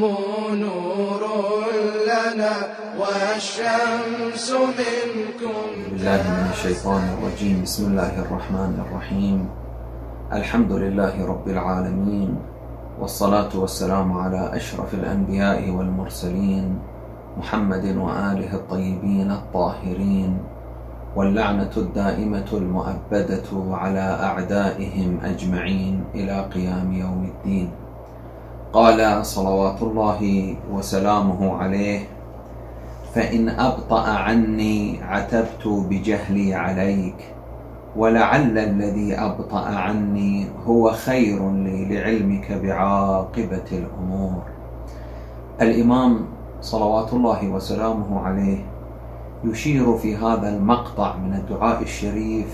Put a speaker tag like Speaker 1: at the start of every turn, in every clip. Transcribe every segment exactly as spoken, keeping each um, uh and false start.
Speaker 1: نور لنا والشمس منكم.
Speaker 2: بالله من الشيطان الرجيم. بسم الله الرحمن الرحيم. الحمد لله رب العالمين، والصلاة والسلام على أشرف الأنبياء والمرسلين محمد وآله الطيبين الطاهرين، واللعنة الدائمة المؤبدة على أعدائهم أجمعين إلى قيام يوم الدين. قال صلوات الله وسلامه عليه: فإن أبطأ عني عتبت بجهلي عليك، ولعل الذي أبطأ عني هو خير لي لعلمك بعاقبة الأمور. الإمام صلوات الله وسلامه عليه يشير في هذا المقطع من الدعاء الشريف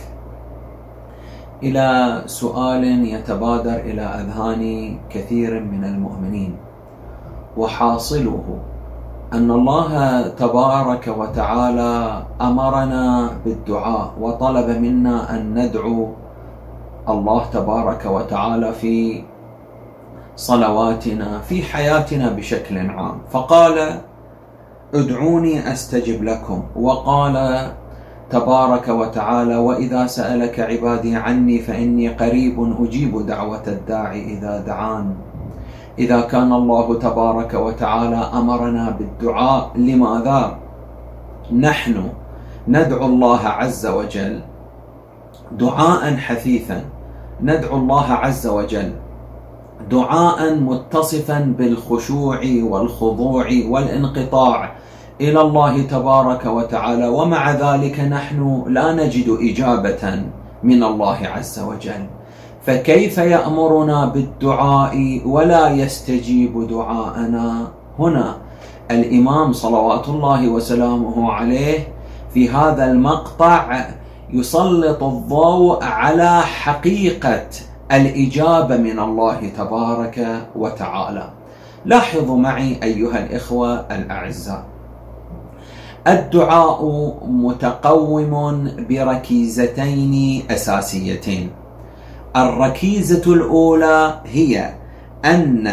Speaker 2: إلى سؤال يتبادر إلى أذهان كثير من المؤمنين، وحاصله أن الله تبارك وتعالى أمرنا بالدعاء وطلب منا أن ندعو الله تبارك وتعالى في صلواتنا في حياتنا بشكل عام، فقال: ادعوني أستجب لكم. وقال تبارك وتعالى: وإذا سألك عبادي عني فإني قريب أجيب دعوة الداعي إذا دعان. إذا كان الله تبارك وتعالى أمرنا بالدعاء، لماذا نحن ندعو الله عز وجل دعاء حثيثا، ندعو الله عز وجل دعاء متصفا بالخشوع والخضوع والانقطاع إلى الله تبارك وتعالى، ومع ذلك نحن لا نجد إجابة من الله عز وجل؟ فكيف يأمرنا بالدعاء ولا يستجيب دعاءنا؟ هنا الإمام صلوات الله وسلامه عليه في هذا المقطع يسلط الضوء على حقيقة الإجابة من الله تبارك وتعالى. لاحظوا معي أيها الإخوة الأعزاء، الدعاء متقوم بركيزتين أساسيتين. الركيزة الأولى هي أن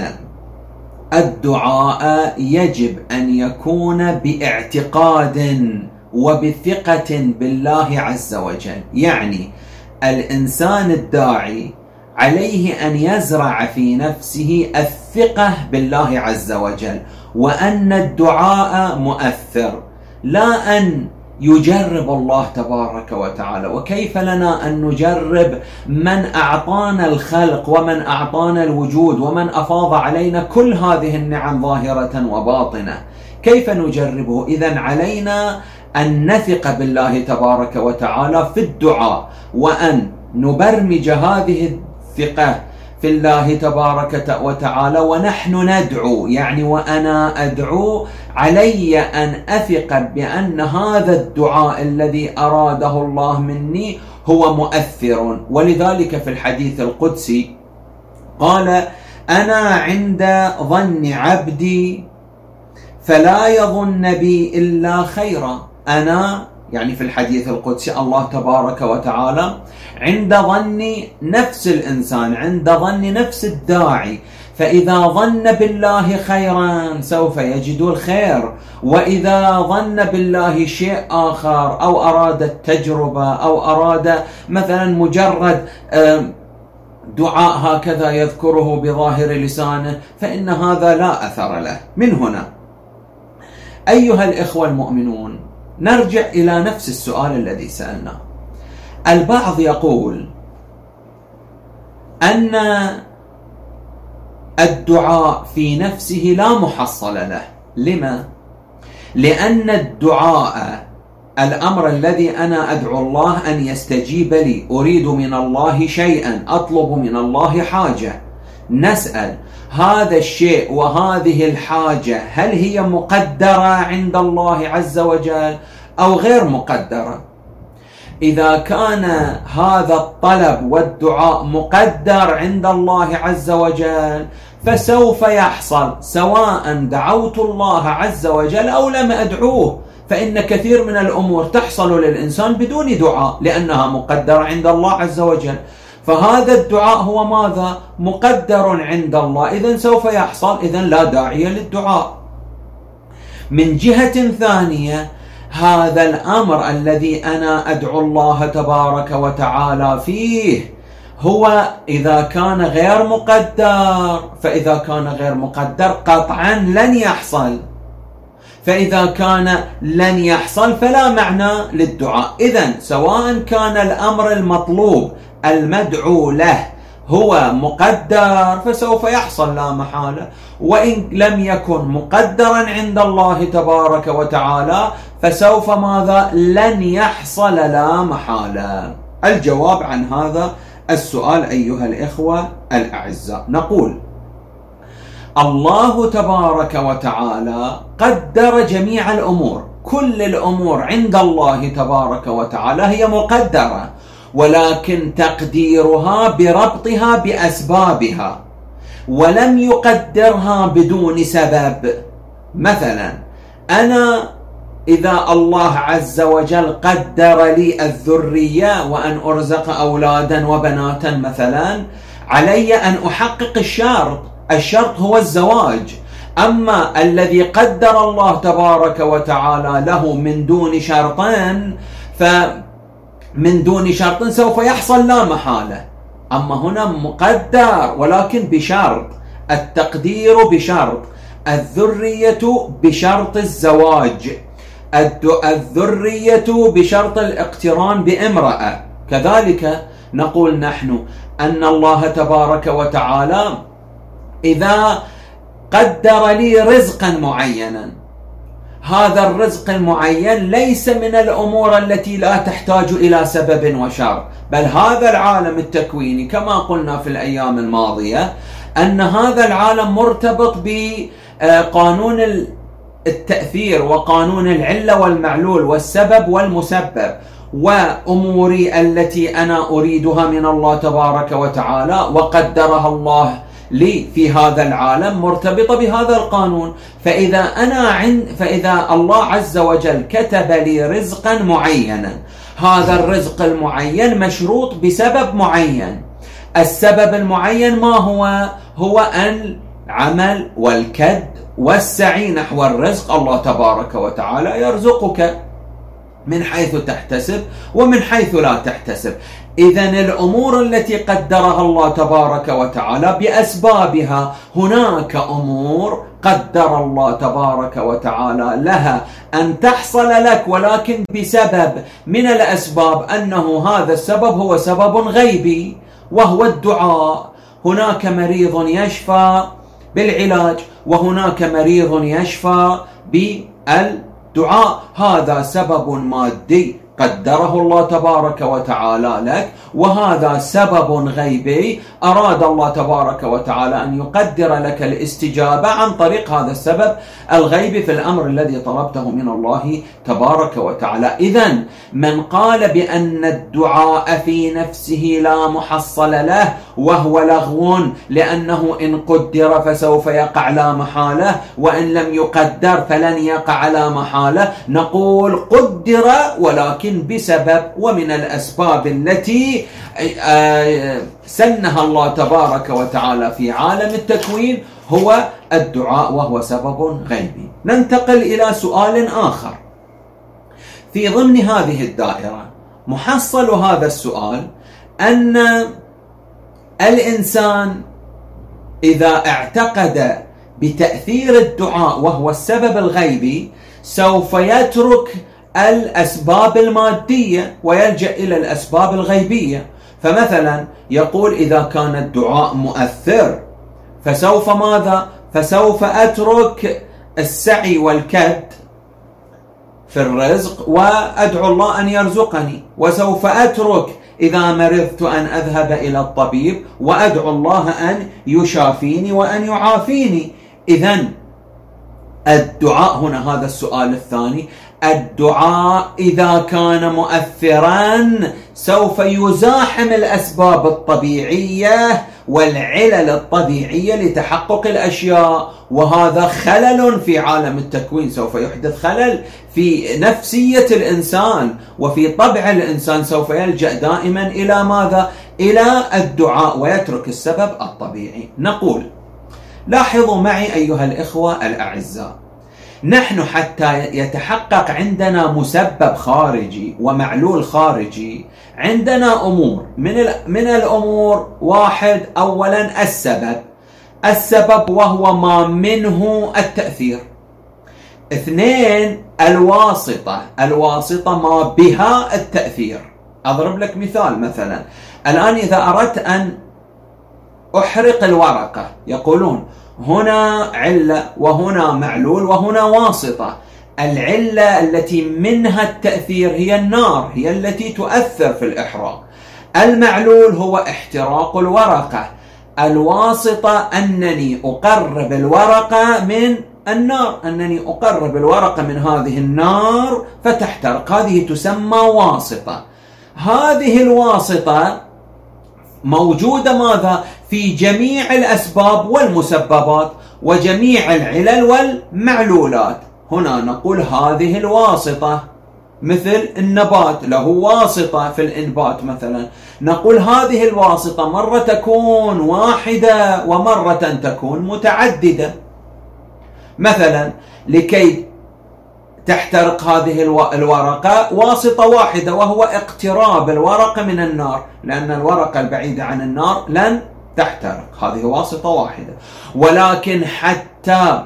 Speaker 2: الدعاء يجب أن يكون باعتقاد وبثقة بالله عز وجل، يعني الإنسان الداعي عليه أن يزرع في نفسه الثقة بالله عز وجل، وأن الدعاء مؤثر، لا أن يجرب الله تبارك وتعالى. وكيف لنا أن نجرب من أعطانا الخلق ومن أعطانا الوجود ومن أفاض علينا كل هذه النعم ظاهرة وباطنة؟ كيف نجربه؟ إذن علينا أن نثق بالله تبارك وتعالى في الدعاء، وأن نبرمج هذه الثقة في الله تبارك وتعالى ونحن ندعو، يعني وأنا أدعو علي أن أثق بأن هذا الدعاء الذي أراده الله مني هو مؤثر. ولذلك في الحديث القدسي قال: أنا عند ظن عبدي فلا يظن بي إلا خيرا. أنا يعني في الحديث القدسي الله تبارك وتعالى عند ظن نفس الإنسان، عند ظن نفس الداعي، فإذا ظن بالله خيرا سوف يجد الخير، وإذا ظن بالله شيء آخر أو أراد التجربة أو أراد مثلا مجرد دعاء هكذا يذكره بظاهر لسانه، فإن هذا لا أثر له. من هنا أيها الإخوة المؤمنون نرجع إلى نفس السؤال الذي سألناه. البعض يقول أن الدعاء في نفسه لا محصل له. لما؟ لأن الدعاء الأمر الذي أنا أدعو الله أن يستجيب لي، أريد من الله شيئا، أطلب من الله حاجة، نسأل هذا الشيء وهذه الحاجة هل هي مقدرة عند الله عز وجل أو غير مقدرة؟ إذا كان هذا الطلب والدعاء مقدر عند الله عز وجل فسوف يحصل، سواء دعوت الله عز وجل أو لم أدعوه. فإن كثير من الأمور تحصل للإنسان بدون دعاء لأنها مقدرة عند الله عز وجل. فهذا الدعاء هو ماذا؟ مقدر عند الله، إذن سوف يحصل، إذن لا داعي للدعاء. من جهة ثانية هذا الأمر الذي أنا أدعو الله تبارك وتعالى فيه هو إذا كان غير مقدر، فإذا كان غير مقدر قطعا لن يحصل، فإذا كان لن يحصل فلا معنى للدعاء. إذن سواء كان الأمر المطلوب المدعو له هو مقدر فسوف يحصل لا محالة، وإن لم يكن مقدرا عند الله تبارك وتعالى فسوف ماذا؟ لن يحصل لا محالة. الجواب عن هذا السؤال أيها الإخوة الأعزاء، نقول الله تبارك وتعالى قدر جميع الأمور، كل الأمور عند الله تبارك وتعالى هي مقدرة، ولكن تقديرها بربطها بأسبابها، ولم يقدرها بدون سبب. مثلا أنا إذا الله عز وجل قدر لي الذرية وأن أرزق أولادا وبناتا مثلا، علي أن أحقق الشرط، الشرط هو الزواج. أما الذي قدر الله تبارك وتعالى له من دون شرطين فمن دون شرط سوف يحصل لا محالة. أما هنا مقدر ولكن بشرط، التقدير بشرط، الذرية بشرط الزواج، الذرية بشرط الاقتران بامرأة. كذلك نقول نحن أن الله تبارك وتعالى إذا قدر لي رزقا معينا، هذا الرزق المعين ليس من الأمور التي لا تحتاج إلى سبب وشرط، بل هذا العالم التكويني كما قلنا في الأيام الماضية أن هذا العالم مرتبط بقانون التأثير وقانون العلة والمعلول والسبب والمسبب، وأموري التي أنا أريدها من الله تبارك وتعالى وقدرها الله لي في هذا العالم مرتبطة بهذا القانون. فإذا أنا عند فإذا الله عز وجل كتب لي رزقا معينا، هذا الرزق المعين مشروط بسبب معين، السبب المعين ما هو؟ هو العمل والكد والسعي نحو الرزق. الله تبارك وتعالى يرزقك من حيث تحتسب ومن حيث لا تحتسب. إذن الأمور التي قدرها الله تبارك وتعالى بأسبابها، هناك أمور قدر الله تبارك وتعالى لها أن تحصل لك ولكن بسبب من الأسباب، أنه هذا السبب هو سبب غيبي وهو الدعاء. هناك مريض يشفى بالعلاج، وهناك مريض يشفى بالدعاء، هذا سبب مادي قدره الله تبارك وتعالى لك، وهذا سبب غيبي أراد الله تبارك وتعالى أن يقدر لك الاستجابة عن طريق هذا السبب الغيبي في الأمر الذي طلبته من الله تبارك وتعالى. إذن من قال بأن الدعاء في نفسه لا محصل له وهو لغو، لأنه إن قدر فسوف يقع لا محالة، وإن لم يقدر فلن يقع لا محالة، نقول قدر ولكن بسبب، ومن الأسباب التي سنها الله تبارك وتعالى في عالم التكوين هو الدعاء، وهو سبب غيبي. ننتقل إلى سؤال آخر في ضمن هذه الدائرة. محصل هذا السؤال أن الإنسان إذا اعتقد بتأثير الدعاء وهو السبب الغيبي سوف يترك الأسباب المادية ويلجأ إلى الأسباب الغيبية. فمثلا يقول إذا كان الدعاء مؤثر فسوف ماذا؟ فسوف أترك السعي والكد في الرزق وأدعو الله أن يرزقني، وسوف أترك إذا مرضت أن أذهب إلى الطبيب وأدعو الله أن يشافيني وأن يعافيني. إذن الدعاء هنا، هذا السؤال الثاني، الدعاء إذا كان مؤثرا سوف يزاحم الأسباب الطبيعية والعلل الطبيعية لتحقق الأشياء، وهذا خلل في عالم التكوين، سوف يحدث خلل في نفسية الإنسان وفي طبع الإنسان، سوف يلجأ دائما إلى ماذا؟ إلى الدعاء ويترك السبب الطبيعي. نقول لاحظوا معي أيها الإخوة الأعزاء، نحن حتى يتحقق عندنا مسبب خارجي ومعلول خارجي عندنا أمور، من, من الأمور واحد أولا السبب، السبب وهو ما منه التأثير. اثنين الواسطة، الواسطة ما بها التأثير. أضرب لك مثال، مثلا الآن إذا أردت أن أحرق الورقة يقولون هنا علة وهنا معلول وهنا واسطة. العلة التي منها التأثير هي النار، هي التي تؤثر في الإحراق. المعلول هو احتراق الورقة. الواسطة أنني أقرب الورقة من النار، أنني أقرب الورقة من هذه النار فتحترق، هذه تسمى واسطة. هذه الواسطة موجودة ماذا؟ في جميع الأسباب والمسببات وجميع العلل والمعلولات. هنا نقول هذه الواسطة، مثل النبات له واسطة في الإنبات مثلا، نقول هذه الواسطة مرة تكون واحدة ومرة تكون متعددة. مثلا لكي تحترق هذه الورقة واسطة واحدة وهو اقتراب الورقة من النار، لأن الورقة البعيدة عن النار لن تحترق، هذه واسطة واحدة. ولكن حتى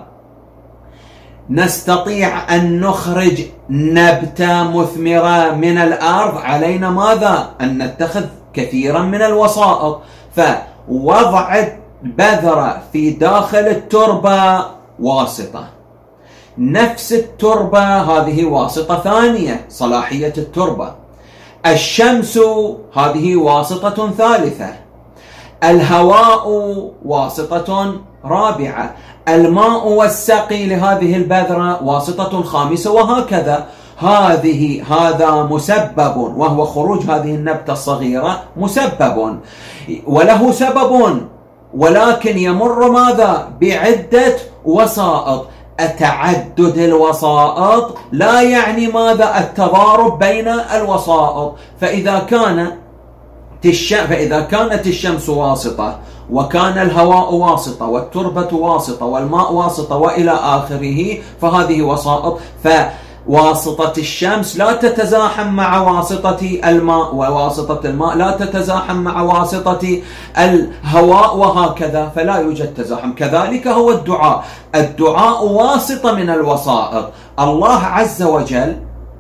Speaker 2: نستطيع أن نخرج نبتة مثمرة من الأرض علينا ماذا؟ أن نتخذ كثيرا من الوسائط. فوضع بذرة في داخل التربة واسطة، نفس التربة هذه واسطة ثانية، صلاحية التربة. الشمس هذه واسطة ثالثة. الهواء واسطة رابعة. الماء والسقي لهذه البذرة واسطة خامسة، وهكذا. هذه هذا مسبب، وهو خروج هذه النبتة الصغيرة مسبب وله سبب، ولكن يمر ماذا؟ بعدة وسائط. تعدد الوسائط لا يعني ماذا؟ التضارب بين الوسائط. فإذا كان فإذا كانت الشمس واسطة وكان الهواء واسطة والتربة واسطة والماء واسطة وإلى آخره، فهذه وسائط. فواسطة الشمس لا تتزاحم مع واسطة الماء، وواسطة الماء لا تتزاحم مع واسطة الهواء، وهكذا، فلا يوجد تزاحم. كذلك هو الدعاء، الدعاء واسطة من الوسائط. الله عز وجل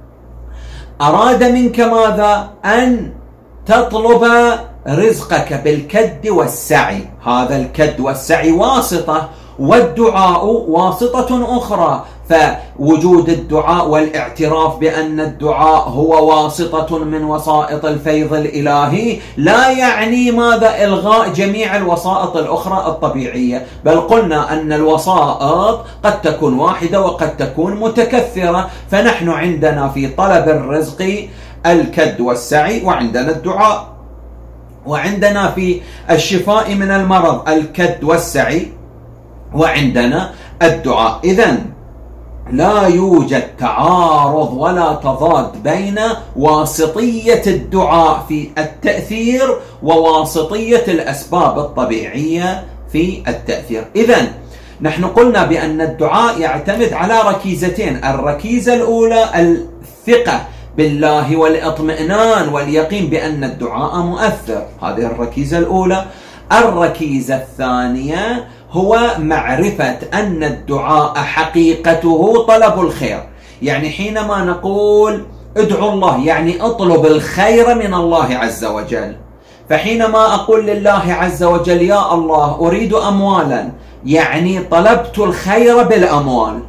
Speaker 2: أراد منك ماذا؟ أن تطلب رزقك بالكد والسعي، هذا الكد والسعي واسطة، والدعاء واسطة أخرى. فوجود الدعاء والاعتراف بأن الدعاء هو واسطة من وسائط الفيض الإلهي لا يعني ماذا؟ إلغاء جميع الوسائط الأخرى الطبيعية، بل قلنا أن الوسائط قد تكون واحدة وقد تكون متكثرة. فنحن عندنا في طلب الرزق الكد والسعي، وعندنا الدعاء، وعندنا في الشفاء من المرض الكد والسعي، وعندنا الدعاء. إذن لا يوجد تعارض ولا تضاد بين واسطية الدعاء في التأثير وواسطية الأسباب الطبيعية في التأثير. إذن نحن قلنا بأن الدعاء يعتمد على ركيزتين. الركيزة الأولى الثقة بالله والاطمئنان واليقين بأن الدعاء مؤثر، هذه الركيزة الأولى. الركيزة الثانية هو معرفة أن الدعاء حقيقته طلب الخير. يعني حينما نقول ادعو الله يعني اطلب الخير من الله عز وجل. فحينما أقول لله عز وجل يا الله أريد أموالا، يعني طلبت الخير بالأموال.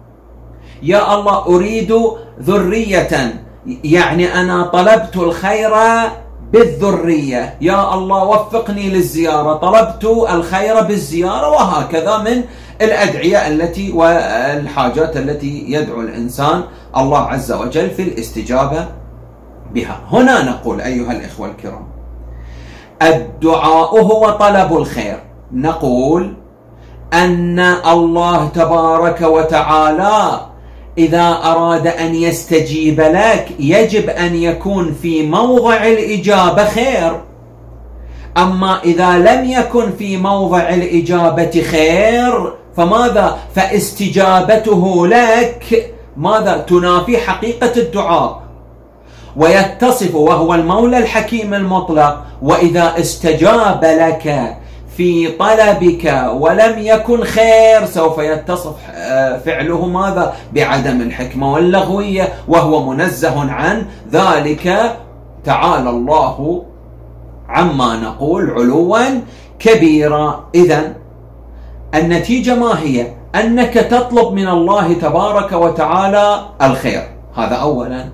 Speaker 2: يا الله أريد ذرية، يعني أنا طلبت الخير بالذرية. يا الله وفقني للزيارة، طلبت الخير بالزيارة. وهكذا من الأدعية التي والحاجات التي يدعو الإنسان الله عز وجل في الاستجابة بها. هنا نقول أيها الإخوة الكرام، الدعاء هو طلب الخير. نقول أن الله تبارك وتعالى إذا أراد أن يستجيب لك يجب أن يكون في موضع الإجابة خير. أما إذا لم يكن في موضع الإجابة خير فماذا؟ فاستجابته لك ماذا؟ تنافي حقيقة الدعاء، ويتصف وهو المولى الحكيم المطلق. وإذا استجاب لك في طلبك ولم يكن خير سوف يتصف فعله ماذا؟ بعدم الحكمة واللغوية، وهو منزه عن ذلك تعالى الله عما نقول علوا كبيرا. إذن النتيجة ما هي؟ أنك تطلب من الله تبارك وتعالى الخير، هذا أولا.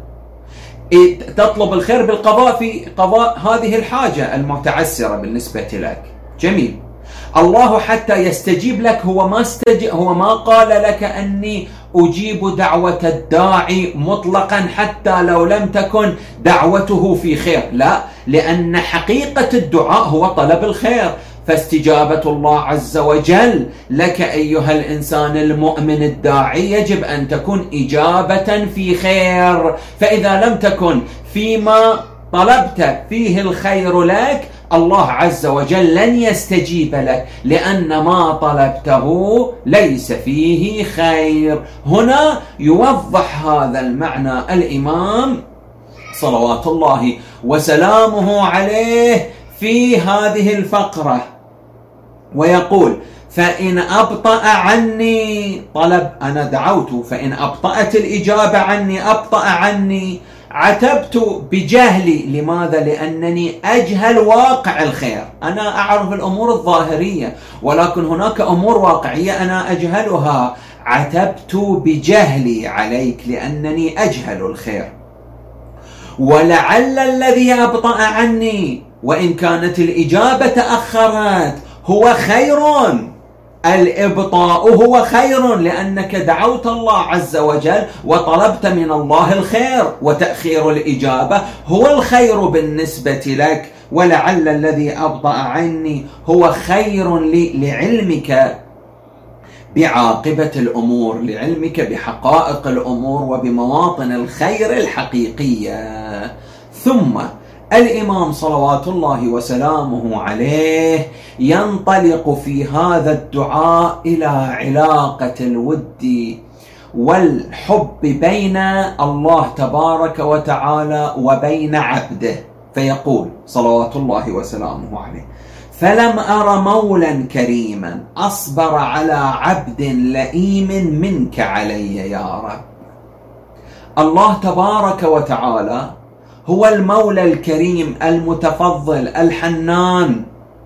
Speaker 2: تطلب الخير بالقضاء في قضاء هذه الحاجة المتعسرة بالنسبة لك. جميل. الله حتى يستجيب لك هو ما استجيب، هو ما قال لك أني أجيب دعوة الداعي مطلقا حتى لو لم تكن دعوته في خير، لا، لأن حقيقة الدعاء هو طلب الخير. فاستجابة الله عز وجل لك أيها الإنسان المؤمن الداعي يجب أن تكون إجابة في خير. فإذا لم تكن فيما طلبت فيه الخير لك، الله عز وجل لن يستجيب لك، لأن ما طلبته ليس فيه خير. هنا يوضح هذا المعنى الإمام صلوات الله وسلامه عليه في هذه الفقرة، ويقول: فإن أبطأ عني طلب، أنا دعوت، فإن أبطأت الإجابة عني، أبطأ عني، عتبت بجهلي. لماذا؟ لأنني أجهل واقع الخير. أنا أعرف الأمور الظاهرية، ولكن هناك أمور واقعية أنا أجهلها. عتبت بجهلي عليك لأنني أجهل الخير. ولعل الذي أبطأ عني وإن كانت الإجابة تأخرت هو خير، الإبطاء هو خير، لأنك دعوت الله عز وجل وطلبت من الله الخير، وتأخير الإجابة هو الخير بالنسبة لك. ولعل الذي أبطأ عني هو خير لي لعلمك بعاقبة الأمور، لعلمك بحقائق الأمور وبمواطن الخير الحقيقية. ثم الإمام صلوات الله وسلامه عليه ينطلق في هذا الدعاء إلى علاقة الود والحب بين الله تبارك وتعالى وبين عبده، فيقول صلوات الله وسلامه عليه: فلم أر مولا كريما أصبر على عبد لئيم منك علي يا رب. الله تبارك وتعالى هو المولى الكريم المتفضل الحنان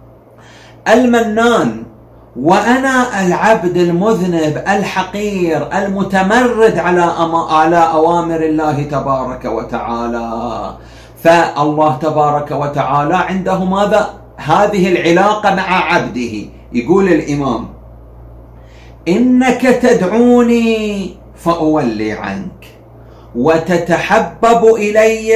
Speaker 2: المنان، وأنا العبد المذنب الحقير المتمرد على على أوامر الله تبارك وتعالى. فالله تبارك وتعالى عنده ماذا؟ هذه العلاقة مع عبده. يقول الإمام: إنك تدعوني فأولي عنك، وتتحبب إلي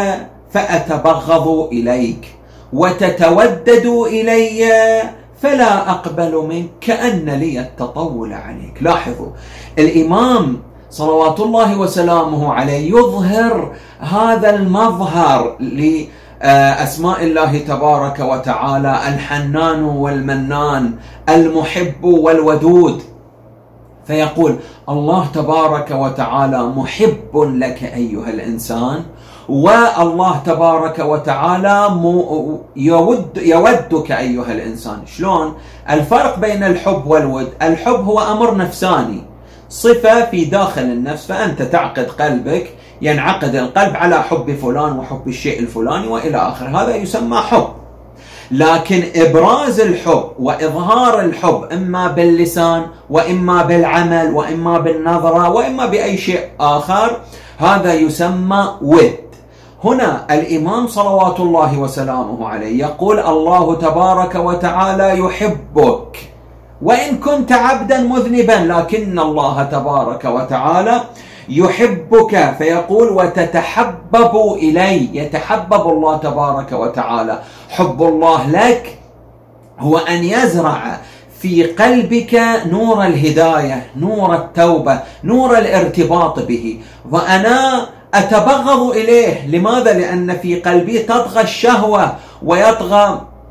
Speaker 2: فأتبغض إليك، وتتودد إلي فلا أقبل منك، كأن لي التطول عليك. لاحظوا الإمام صلوات الله وسلامه عليه يظهر هذا المظهر لأسماء الله تبارك وتعالى: الحنان والمنان، المحب والودود. فيقول الله تبارك وتعالى محب لك أيها الإنسان، والله تبارك وتعالى يود يودك أيها الإنسان. شلون الفرق بين الحب والود؟ الحب هو أمر نفساني، صفة في داخل النفس، فأنت تعقد قلبك، ينعقد القلب على حب فلان وحب الشيء الفلاني وإلى آخر، هذا يسمى حب. لكن إبراز الحب وإظهار الحب إما باللسان وإما بالعمل وإما بالنظرة وإما بأي شيء آخر، هذا يسمى ود. هنا الإمام صلوات الله وسلامه عليه يقول: الله تبارك وتعالى يحبك وإن كنت عبدا مذنبا، لكن الله تبارك وتعالى يحبك. فيقول: وتتحبب إلي، يتحبب الله تبارك وتعالى. حب الله لك هو أن يزرع في قلبك نور الهداية، نور التوبة، نور الارتباط به. وأنا أتبغض إليه، لماذا؟ لأن في قلبي تطغى الشهوة ويطغى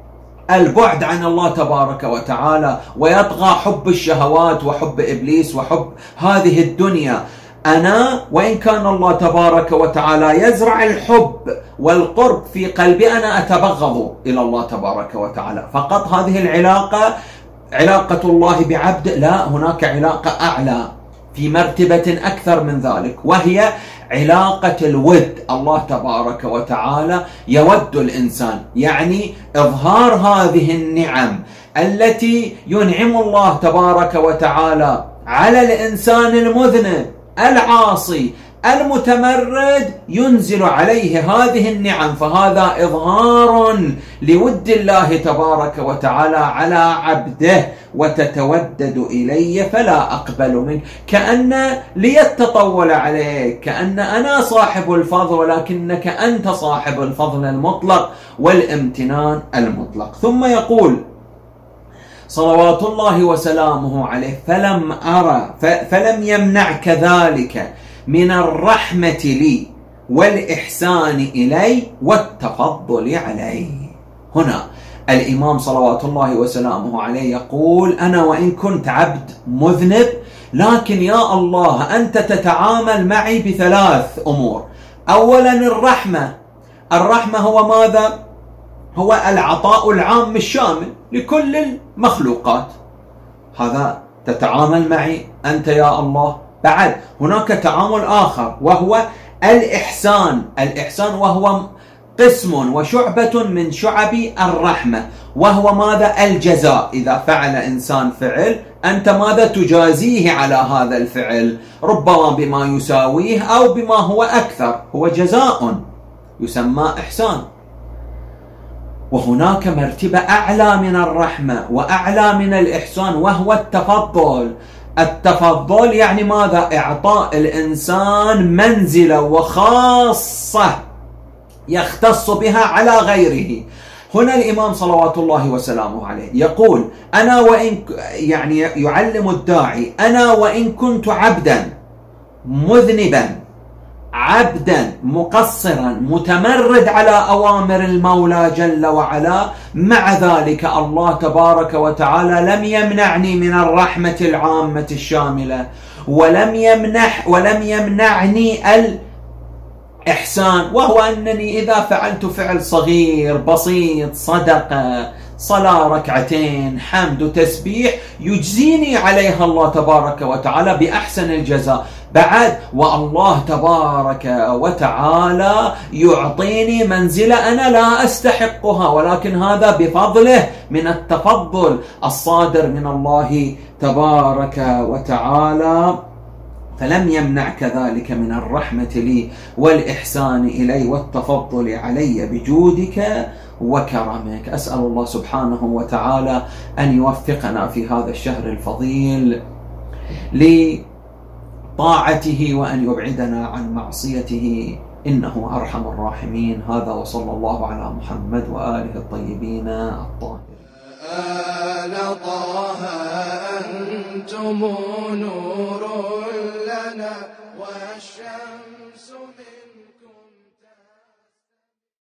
Speaker 2: البعد عن الله تبارك وتعالى، ويطغى حب الشهوات وحب إبليس وحب هذه الدنيا. أنا وإن كان الله تبارك وتعالى يزرع الحب والقرب في قلبي، أنا أتبغض إلى الله تبارك وتعالى. فقط هذه العلاقة علاقة الله بعبد؟ لا، هناك علاقة أعلى في مرتبة أكثر من ذلك، وهي علاقة الود. الله تبارك وتعالى يود الإنسان، يعني إظهار هذه النعم التي ينعم الله تبارك وتعالى على الإنسان المذنب العاصي المتمرد، ينزل عليه هذه النعم، فهذا إظهار لود الله تبارك وتعالى على عبده. وتتودد إلي فلا أقبل منك، كأن ليتطول عليك، كأن أنا صاحب الفضل ولكنك أنت صاحب الفضل المطلق والامتنان المطلق. ثم يقول صلوات الله وسلامه عليه: فلم أرى فلم يمنعك ذلك من الرحمة لي والإحسان إلي والتفضل علي. هنا الإمام صلوات الله وسلامه عليه يقول: أنا وإن كنت عبد مذنب، لكن يا الله أنت تتعامل معي بثلاث أمور. أولا الرحمة. الرحمة هو ماذا؟ هو العطاء العام الشامل لكل المخلوقات. هذا تتعامل معي أنت يا الله. بعد هناك تعامل آخر وهو الإحسان. الإحسان وهو قسم وشعبة من شعب الرحمة، وهو ماذا؟ الجزاء. إذا فعل إنسان فعل، أنت ماذا؟ تجازيه على هذا الفعل، ربما بما يساويه أو بما هو أكثر، هو جزاء يسمى إحسان. وهناك مرتبة أعلى من الرحمة وأعلى من الإحسان، وهو التفضل. التفضل يعني ماذا؟ إعطاء الإنسان منزلة وخاصة يختص بها على غيره. هنا الإمام صلوات الله وسلامه عليه يقول: أنا وإن يعني يعلم الداعي أنا وإن كنت عبدا مذنبا، عبدا مقصرا متمرد على أوامر المولى جل وعلا، مع ذلك الله تبارك وتعالى لم يمنعني من الرحمة العامة الشاملة، ولم يمنح ولم يمنعني الإحسان، وهو أنني إذا فعلت فعل صغير بسيط، صدقة، صلاة ركعتين، حمد تسبيح، يجزيني عليها الله تبارك وتعالى بأحسن الجزاء. بعد والله تبارك وتعالى يعطيني منزلة أنا لا أستحقها، ولكن هذا بفضله من التفضل الصادر من الله تبارك وتعالى. فلم يمنعك ذلك من الرحمة لي والإحسان إلي والتفضل علي بجودك وكرمك. أسأل الله سبحانه وتعالى أن يوفقنا في هذا الشهر الفضيل لطاعته وأن يبعدنا عن معصيته، إنه أرحم الراحمين. هذا وصلى الله على محمد وآله الطيبين الطاهرين.